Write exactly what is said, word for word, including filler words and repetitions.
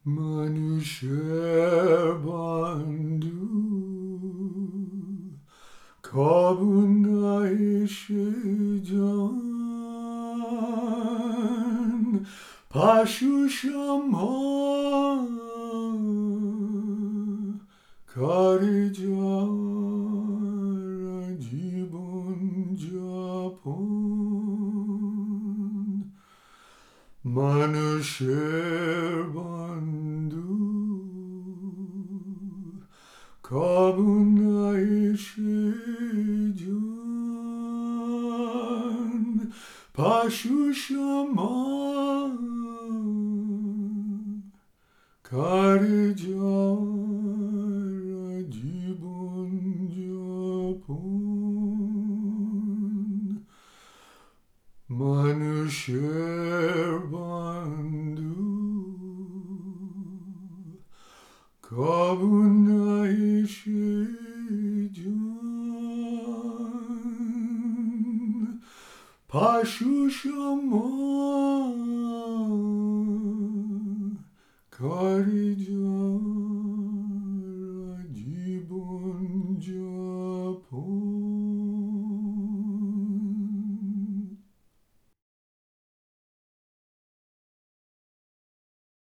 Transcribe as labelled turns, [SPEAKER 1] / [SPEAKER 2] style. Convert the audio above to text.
[SPEAKER 1] মানুষের বন্ধু কবু নাই সে জন পশু সম করে যারা জীবন যাপন মানুষের বন্ধু কবু নাই সে জন পশু সমান করে যারা জীবন যাপন মানুষের বন্ধু কবু নাই সে জন পশু সমান করে যারা